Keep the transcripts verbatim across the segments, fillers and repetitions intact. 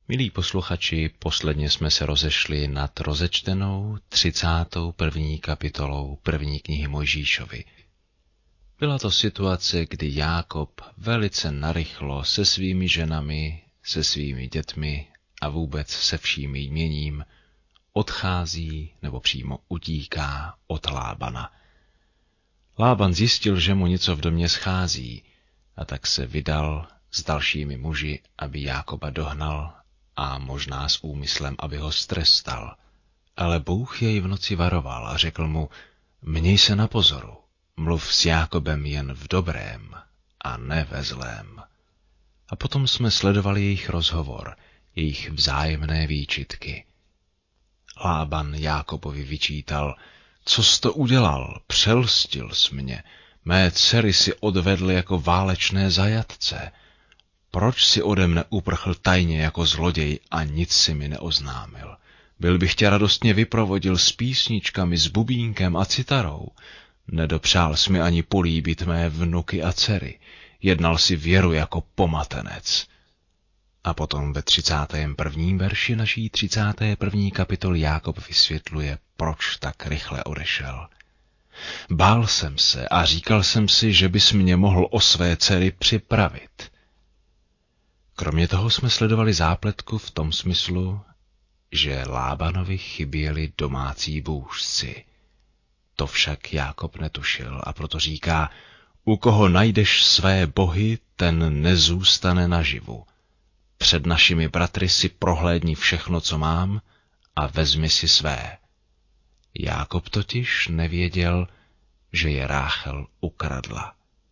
Milí posluchači, posledně jsme se rozešli nad rozečtenou třicátou první kapitolou první knihy Mojžíšovy. Byla to situace, kdy Jákob velice narychlo se svými ženami, se svými dětmi a vůbec se vším jměním odchází nebo přímo utíká od Lábana. Lában zjistil, že mu něco v domě schází, a tak se vydal s dalšími muži, aby Jákoba dohnal a možná s úmyslem, aby ho strestal. Ale Bůh jej v noci varoval a řekl mu: měj se na pozoru, mluv s Jákobem jen v dobrém a ne ve zlém. A potom jsme sledovali jejich rozhovor, jejich vzájemné výčitky. Lában Jákobovi vyčítal: co jsi to udělal, přelstil jsi mě, mé dcery si odvedl jako válečné zajatce. Proč si ode mne uprchl tajně jako zloděj a nic si mi neoznámil? Byl bych tě radostně vyprovodil s písničkami, s bubínkem a citarou. Nedopřál jsi mi ani políbit mé vnuky a dcery. Jednal si věru jako pomatenec. A potom ve třicátém prvním verši naší třicáté první kapitoly Jákob vysvětluje, proč tak rychle odešel. Bál jsem se a říkal jsem si, že bys mě mohl o své dcery připravit. Kromě toho jsme sledovali zápletku v tom smyslu, že Lábanovi chyběli domácí bůžci. To však Jákob netušil a proto říká: u koho najdeš své bohy, ten nezůstane naživu. Před našimi bratry si prohlédni všechno, co mám, a vezmi si své. Jákob totiž nevěděl, že je Ráchel ukradla.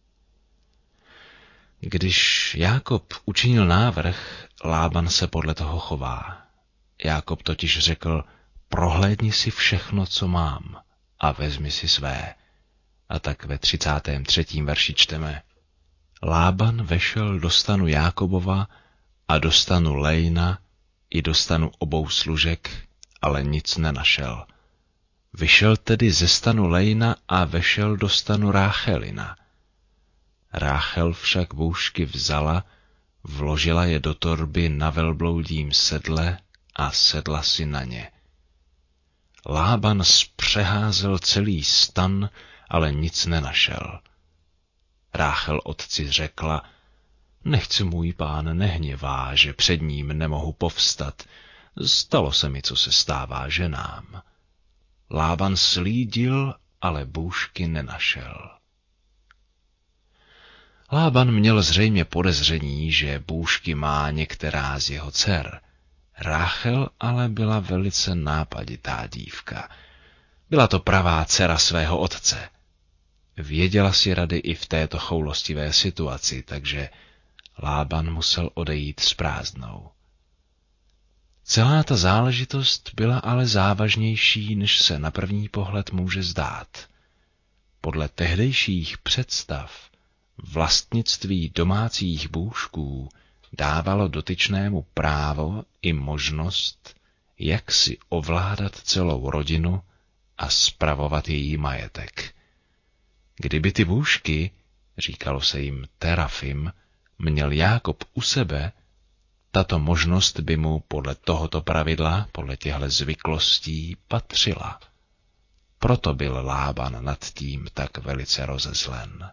Když Jákob učinil návrh, Lában se podle toho chová. Jákob totiž řekl: prohlédni si všechno, co mám, a vezmi si své. A tak ve třicátém třetím verši čteme: Lában vešel do stanu Jákobova a do stanu Lejna i do stanu obou služek, ale nic nenašel. Vyšel tedy ze stanu Lejna a vešel do stanu Ráchelina. Ráchel však bůžky vzala, vložila je do torby na velbloudím sedle a sedla si na ně. Lában zpřeházel celý stan, ale nic nenašel. Ráchel otci řekla: nechť můj pán nehněvá, že před ním nemohu povstat. Stalo se mi, co se stává ženám. Lában slídil, ale bůžky nenašel. Lában měl zřejmě podezření, že bůžky má některá z jeho dcer. Ráchel ale byla velice nápaditá dívka. Byla to pravá dcera svého otce. Věděla si rady i v této choulostivé situaci, takže Lában musel odejít s prázdnou. Celá ta záležitost byla ale závažnější, než se na první pohled může zdát. Podle tehdejších představ vlastnictví domácích bůžků dávalo dotyčnému právo i možnost, jak si ovládat celou rodinu a spravovat její majetek. Kdyby ty bůžky, říkalo se jim terafim, měl Jákob u sebe, tato možnost by mu podle tohoto pravidla, podle těchto zvyklostí patřila. Proto byl Lában nad tím tak velice rozezlen.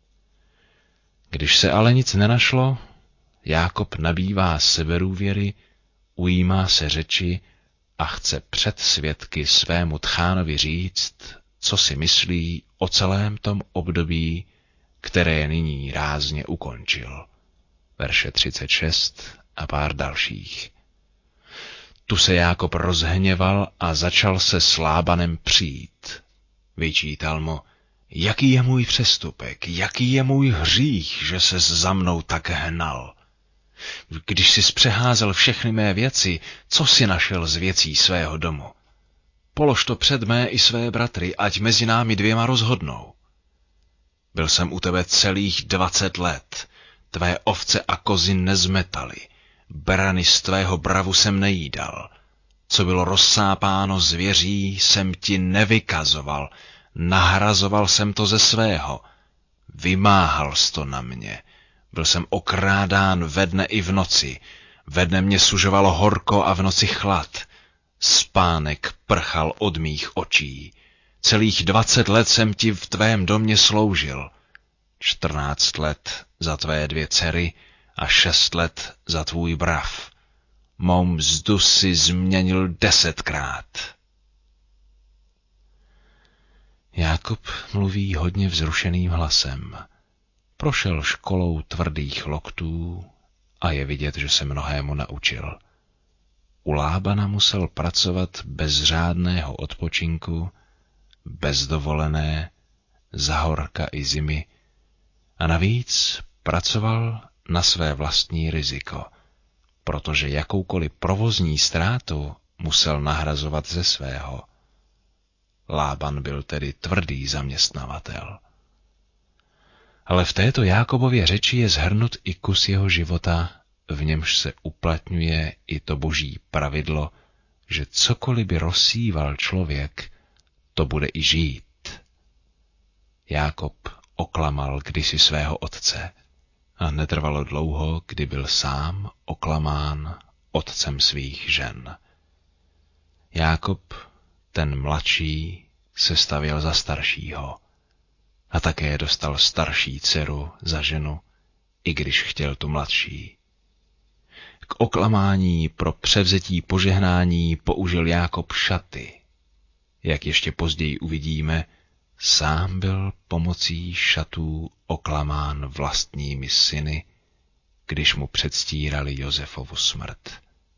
Když se ale nic nenašlo, Jákob nabývá sebedůvěry, ujímá se řeči a chce před svědky svému tchánovi říct, co si myslí o celém tom období, které nyní rázně ukončil. Verše třicet šest a pár dalších. Tu se Jákob rozhněval a začal se s Lábanem přijít. Vyčítal mu: jaký je můj přestupek, jaký je můj hřích, že ses za mnou tak hnal. Když jsi zpřeházel všechny mé věci, co jsi našel z věcí svého domu? Polož to před mé i své bratry, ať mezi námi dvěma rozhodnou. Byl jsem u tebe celých dvacet let, tvé ovce a kozy nezmetaly, berany z tvého bravu jsem nejídal. Co bylo rozsápáno zvěří, jsem ti nevykazoval, nahrazoval jsem to ze svého. Vymáhal jsi to na mě. Byl jsem okrádán ve dne i v noci. Ve dne mě sužovalo horko a v noci chlad. Spánek prchal od mých očí. Celých dvacet let jsem ti v tvém domě sloužil. Čtrnáct let za tvé dvě dcery a šest let za tvůj brav. Mou mzdu si změnil desetkrát. Jákob mluví hodně vzrušeným hlasem. Prošel školou tvrdých loktů a je vidět, že se mnohému naučil. U Lábana musel pracovat bez řádného odpočinku, bez dovolené, za horka i zimy a navíc pracoval na své vlastní riziko, protože jakoukoliv provozní ztrátu musel nahrazovat ze svého. Lában byl tedy tvrdý zaměstnavatel. Ale v této Jákobově řeči je shrnut i kus jeho života, v němž se uplatňuje i to boží pravidlo, že cokoliv by rozsíval člověk, to bude i žít. Jákob oklamal kdysi svého otce a netrvalo dlouho, kdy byl sám oklamán otcem svých žen. Jákob, ten mladší, se stavěl za staršího a také dostal starší dceru za ženu, i když chtěl tu mladší. K oklamání pro převzetí požehnání použil Jákob šaty. Jak ještě později uvidíme, sám byl pomocí šatů oklamán vlastními syny, když mu předstírali Josefovu smrt.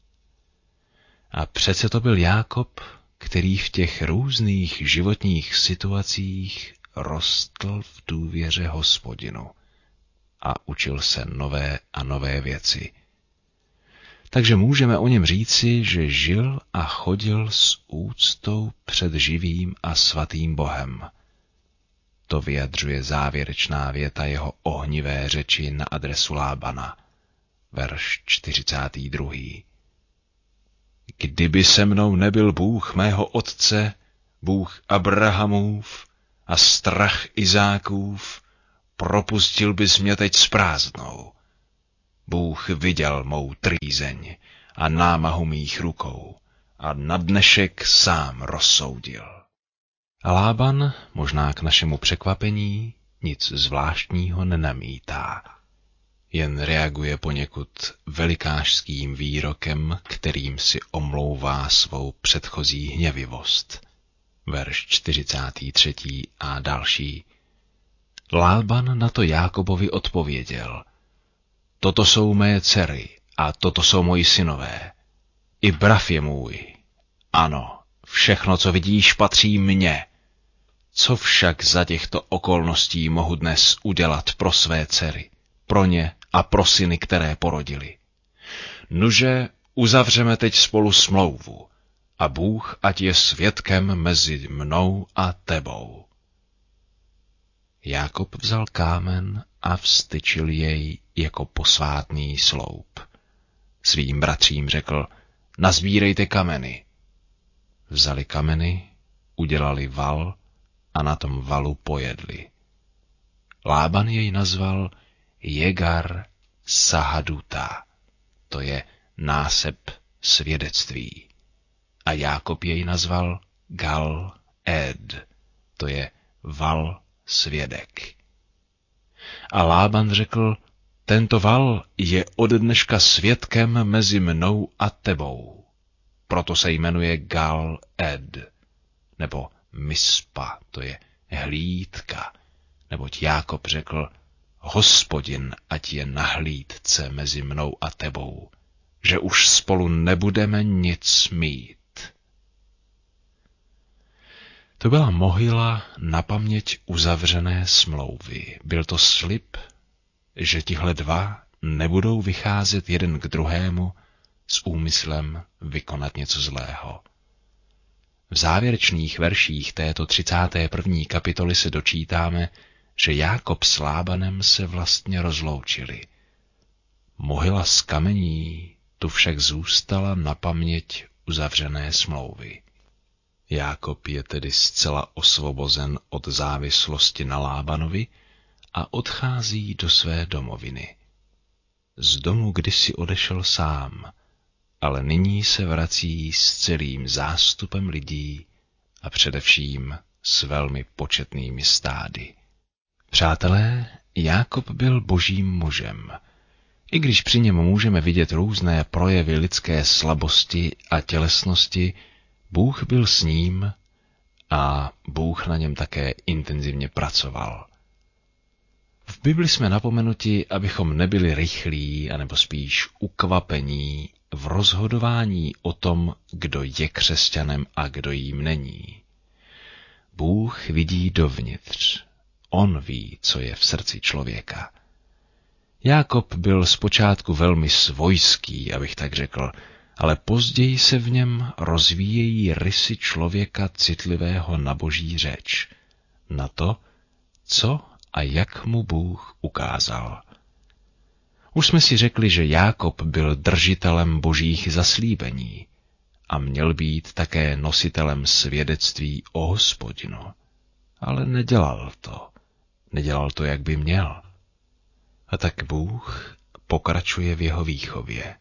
A přece to byl Jákob, který v těch různých životních situacích rostl v důvěře Hospodinu a učil se nové a nové věci. Takže můžeme o něm říci, že žil a chodil s úctou před živým a svatým Bohem. To vyjadřuje závěrečná věta jeho ohnivé řeči na adresu Lábana, verš čtyřicátý druhý. Kdyby se mnou nebyl Bůh mého otce, Bůh Abrahamův a strach Izákův, propustil bys mě teď s prázdnou. Bůh viděl mou trýzeň a námahu mých rukou a na dnešek sám rozsoudil. A Lában, možná k našemu překvapení, nic zvláštního nenamítá. Jen reaguje poněkud velikášským výrokem, kterým si omlouvá svou předchozí hněvivost. Verš čtyřicátý třetí a další. Lában na to Jákobovi odpověděl: Toto jsou mé dcery a toto jsou moji synové. I brav je můj. Ano, všechno, co vidíš, patří mně. Co však za těchto okolností mohu dnes udělat pro své dcery, pro ně a pro syny, které porodili? Nuže, uzavřeme teď spolu smlouvu a Bůh ať je svědkem mezi mnou a tebou. Jákob vzal kámen a vztyčil jej jako posvátný sloup. Svým bratřím řekl: nazbírejte kameny. Vzali kameny, udělali val a na tom valu pojedli. Lában jej nazval Jegar Sahaduta, to je násep svědectví. A Jákob jej nazval Gal Ed, to je val svědek. A Lában řekl: tento val je od dneška svědkem mezi mnou a tebou. Proto se jmenuje Gal Ed, nebo Mispa, to je hlídka, neboť Jákob řekl: Hospodin ať je na hlídce mezi mnou a tebou, že už spolu nebudeme nic mít. To byla mohyla na paměť uzavřené smlouvy. Byl to slib, že tihle dva nebudou vycházet jeden k druhému s úmyslem vykonat něco zlého. V závěrečných verších této třicáté první kapitoly se dočítáme, že Jákob s Lábanem se vlastně rozloučili. Mohyla z kamení tu však zůstala na paměť uzavřené smlouvy. Jákob je tedy zcela osvobozen od závislosti na Lábanovi a odchází do své domoviny. z domu kdysi odešel sám, ale nyní se vrací s celým zástupem lidí a především s velmi početnými stády. Přátelé, Jákob byl božím mužem. I když při něm můžeme vidět různé projevy lidské slabosti a tělesnosti, Bůh byl s ním a Bůh na něm také intenzivně pracoval. V Bibli jsme napomenuti, abychom nebyli rychlí, anebo spíš ukvapení v rozhodování o tom, kdo je křesťanem a kdo jím není. Bůh vidí dovnitř. On ví, co je v srdci člověka. Jákob byl zpočátku velmi svojský, abych tak řekl, ale později se v něm rozvíjejí rysy člověka citlivého na boží řeč, na to, co a jak mu Bůh ukázal. Už jsme si řekli, že Jákob byl držitelem božích zaslíbení a měl být také nositelem svědectví o Hospodinu, ale nedělal to. Nedělal to, jak by měl. A tak Bůh pokračuje v jeho výchově.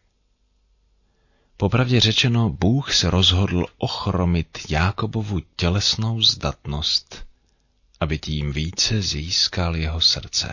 Popravdě řečeno, Bůh se rozhodl ochromit Jákobovu tělesnou zdatnost, aby tím více získal jeho srdce.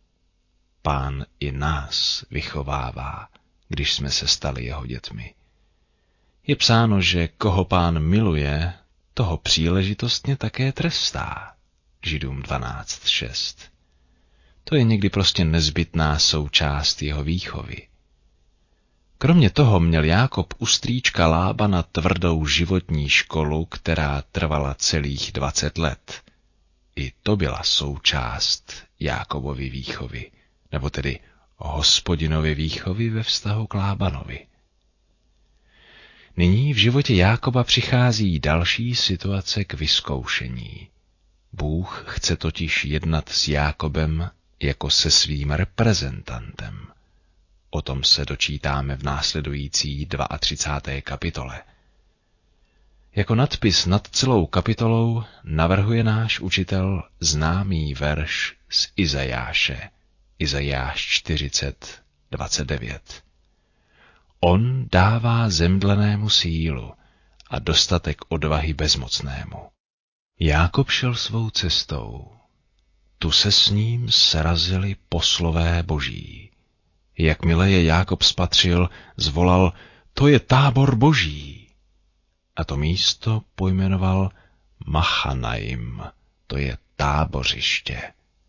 Pán i nás vychovává, když jsme se stali jeho dětmi. Je psáno, že koho Pán miluje, toho příležitostně také trestá. Židům dvanáct šest. To je někdy prostě nezbytná součást jeho výchovy. Kromě toho měl Jákob u strýčka Lábana tvrdou životní školu, která trvala celých dvacet let. I to byla součást Jákobovy výchovy, nebo tedy Hospodinovy výchovy ve vztahu k Lábanovi. Nyní v životě Jákoba přichází další situace k vyzkoušení. Bůh chce totiž jednat s Jákobem jako se svým reprezentantem. O tom se dočítáme v následující třicáté druhé kapitole. Jako nadpis nad celou kapitolou navrhuje náš učitel známý verš z Izajáše, Izajáš čtyřicet dvacet devět. On dává zemdlenému sílu a dostatek odvahy bezmocnému. Jákob šel svou cestou. Tu se s ním srazili poslové boží. Jakmile je Jákob spatřil, zvolal, to je tábor boží. A to místo pojmenoval Machanaim, to je tábořiště.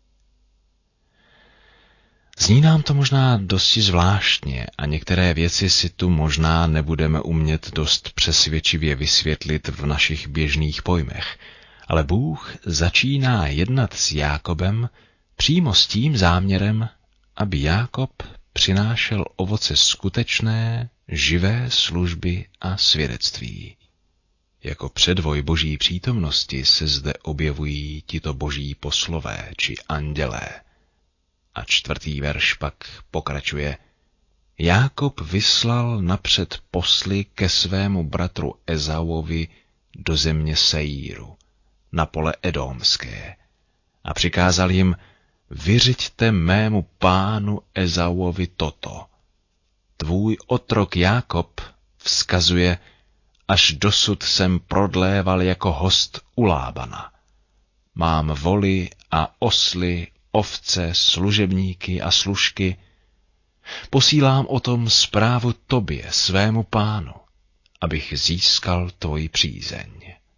Zní nám to možná dosti zvláštně a některé věci si tu možná nebudeme umět dost přesvědčivě vysvětlit v našich běžných pojmech, ale Bůh začíná jednat s Jákobem přímo s tím záměrem, aby Jákob přinášel ovoce skutečné, živé služby a svědectví. Jako předvoj boží přítomnosti se zde objevují tito boží poslové či andělé. A čtvrtý verš pak pokračuje. Jákob vyslal napřed posly ke svému bratru Ezauovi do země Seíru, na pole Edomské, a přikázal jim, vyřiďte mému pánu Ezauovi toto. Tvůj otrok Jákob vzkazuje, až dosud jsem prodléval jako host u Lábana. Mám voly a osly, ovce, služebníky a služky. Posílám o tom zprávu tobě, svému pánu, abych získal tvoji přízeň.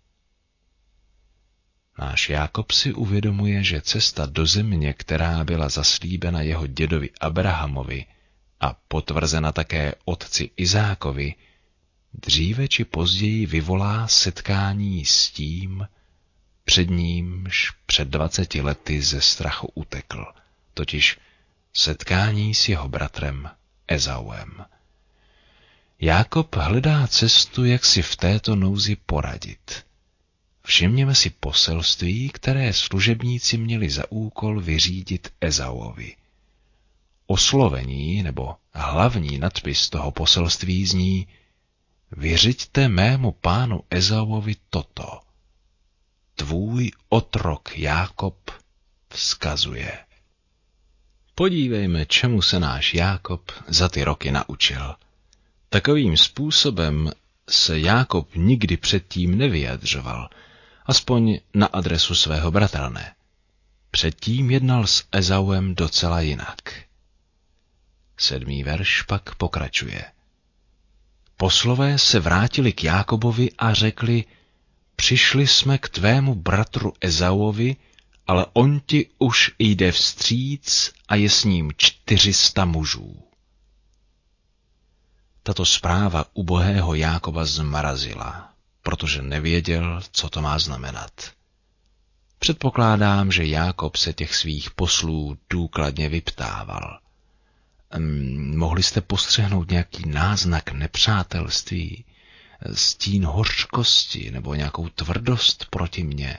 Náš Jákob si uvědomuje, že cesta do země, která byla zaslíbena jeho dědovi Abrahamovi a potvrzena také otci Izákovi, dříve či později vyvolá setkání s tím, před nímž před dvaceti lety ze strachu utekl, totiž setkání s jeho bratrem Ezauem. Jákob hledá cestu, jak si v této nouzi poradit. Všimněme si poselství, které služebníci měli za úkol vyřídit Ezauovi. Oslovení nebo hlavní nadpis toho poselství zní: vyřiďte mému pánu Ezauovi toto. Tvůj otrok Jákob vzkazuje. podívejme, čemu se náš Jákob za ty roky naučil. Takovým způsobem se Jákob nikdy předtím nevyjadřoval, aspoň na adresu svého bratra ne. Předtím jednal s Ezauem docela jinak. Sedmý verš pak pokračuje. Poslové se vrátili k Jákobovi a řekli, přišli jsme k tvému bratru Ezauovi, ale on ti už jde vstříc a je s ním čtyřista mužů. Tato zpráva ubohého Jákoba zmrazila, protože nevěděl, co to má znamenat. Předpokládám, že Jákob se těch svých poslů důkladně vyptával. Um, mohli jste postřehnout nějaký náznak nepřátelství, stín hořkosti nebo nějakou tvrdost proti mně?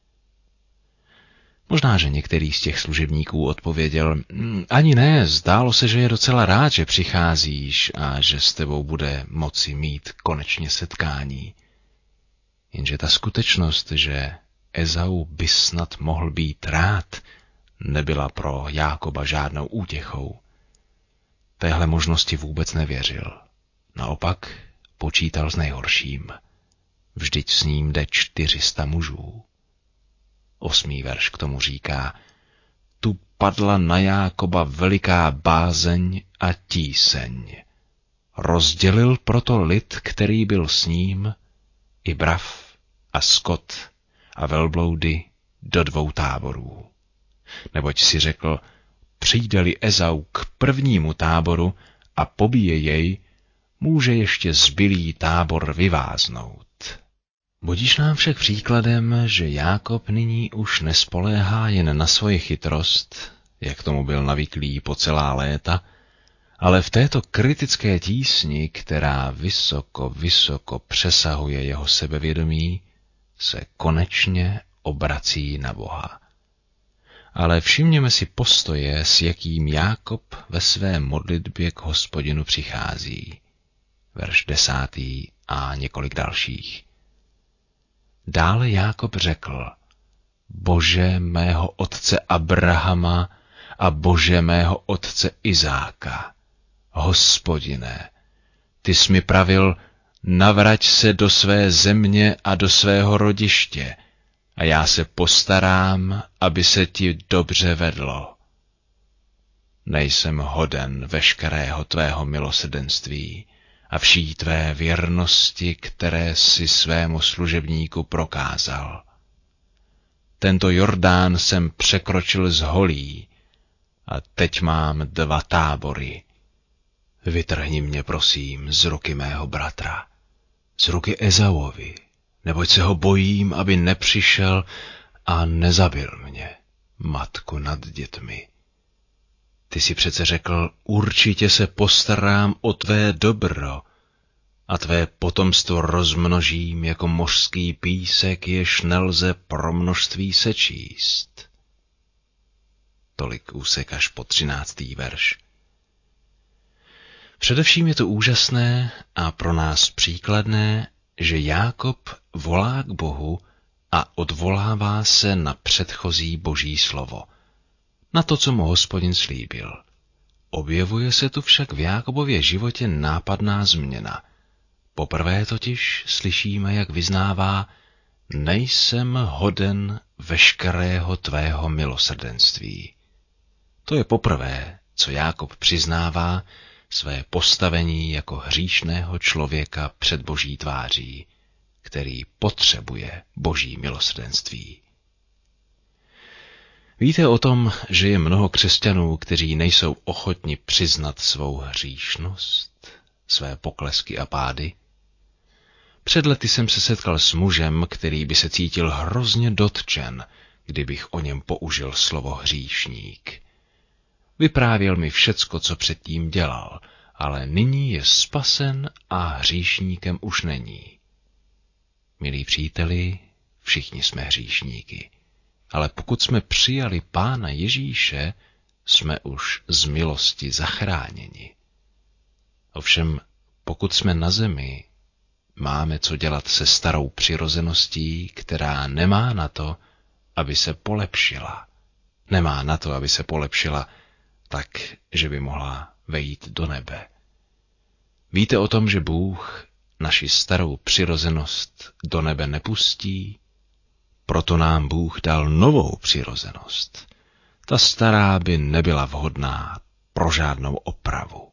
Možná, že některý z těch služebníků odpověděl, ani ne, zdálo se, že je docela rád, že přicházíš a že s tebou bude moci mít konečně setkání. Jenže ta skutečnost, že Ezau by snad mohl být rád, nebyla pro Jákoba žádnou útěchou. Téhle možnosti vůbec nevěřil. Naopak počítal s nejhorším. Vždyť s ním jde čtyřista mužů. Osmý verš k tomu říká, tu padla na Jákoba veliká bázeň a tíseň. Rozdělil proto lid, který byl s ním, i brav a skot a velbloudy do dvou táborů. Neboť si řekl, přijde-li Ezau k prvnímu táboru a pobije jej, může ještě zbylý tábor vyváznout. Budíš nám však příkladem, že Jákob nyní už nespoléhá jen na svoji chytrost, jak tomu byl navyklý po celá léta, ale v této kritické tísni, která vysoko, vysoko přesahuje jeho sebevědomí, se konečně obrací na Boha. Ale všimněme si postoje, s jakým Jákob ve své modlitbě k Hospodinu přichází. Verš desátý a několik dalších. Dále Jákob řekl, Bože mého otce Abrahama a Bože mého otce Izáka, Hospodine, ty jsi mi pravil, navrať se do své země a do svého rodiště, a já se postarám, aby se ti dobře vedlo. Nejsem hoden veškerého tvého milosrdenství a vší tvé věrnosti, které si svému služebníku prokázal. Tento Jordán jsem překročil z holí a teď mám dva tábory. Vytrhni mě, prosím, z ruky mého bratra, z ruky Ezauovi, neboť se ho bojím, aby nepřišel a nezabil mě, matku nad dětmi. Ty jsi přece řekl, určitě se postarám o tvé dobro a tvé potomstvo rozmnožím jako mořský písek, jež nelze pro množství sečíst. Tolik úsek až po třináctý verš. Především je to úžasné a pro nás příkladné, že Jákob volá k Bohu a odvolává se na předchozí boží slovo, na to, co mu Hospodin slíbil. Objevuje se tu však v Jákobově životě nápadná změna. Poprvé totiž slyšíme, jak vyznává, nejsem hoden veškerého tvého milosrdenství. To je poprvé, co Jákob přiznává své postavení jako hříšného člověka před boží tváří, který potřebuje boží milosrdenství. Víte o tom, že je mnoho křesťanů, kteří nejsou ochotni přiznat svou hříšnost, své poklesky a pády? Před lety jsem se setkal s mužem, který by se cítil hrozně dotčen, kdybych o něm použil slovo hříšník. Vyprávěl mi všecko, co předtím dělal, ale nyní je spasen a hříšníkem už není. Milí příteli, všichni jsme hříšníky, ale pokud jsme přijali Pána Ježíše, jsme už z milosti zachráněni. Ovšem, pokud jsme na zemi, máme co dělat se starou přirozeností, která nemá na to, aby se polepšila. Nemá na to, aby se polepšila tak, že by mohla vejít do nebe. Víte o tom, že Bůh naši starou přirozenost do nebe nepustí? Proto nám Bůh dal novou přirozenost. Ta stará by nebyla vhodná pro žádnou opravu.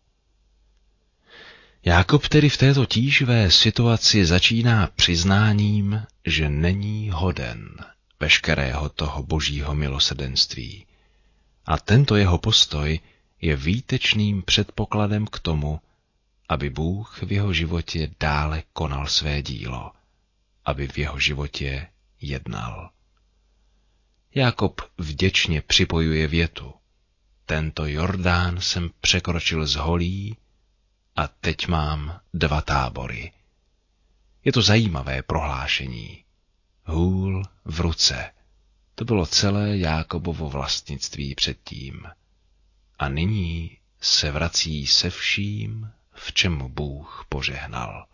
Jákob tedy v této tíživé situaci začíná přiznáním, že není hoden veškerého toho božího milosrdenství. A tento jeho postoj je výtečným předpokladem k tomu, aby Bůh v jeho životě dále konal své dílo, aby v jeho životě jednal. Jákob vděčně připojuje větu: tento Jordán jsem překročil z holí a teď mám dva tábory. Je to zajímavé prohlášení. Hůl v ruce. To bylo celé Jákobovo vlastnictví předtím. A nyní se vrací se vším, v čem mu Bůh požehnal.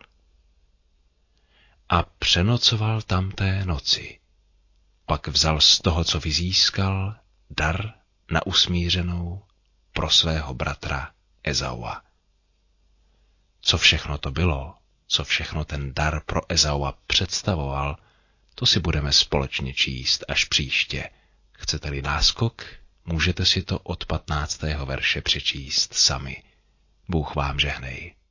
A přenocoval tam té noci. Pak vzal z toho, co vyzískal, dar na usmířenou pro svého bratra Ezaua. Co všechno to bylo, co všechno ten dar pro Ezaua představoval, to si budeme společně číst až příště. Chcete-li náskok, můžete si to od patnáctého verše přečíst sami. Bůh vám žehnej.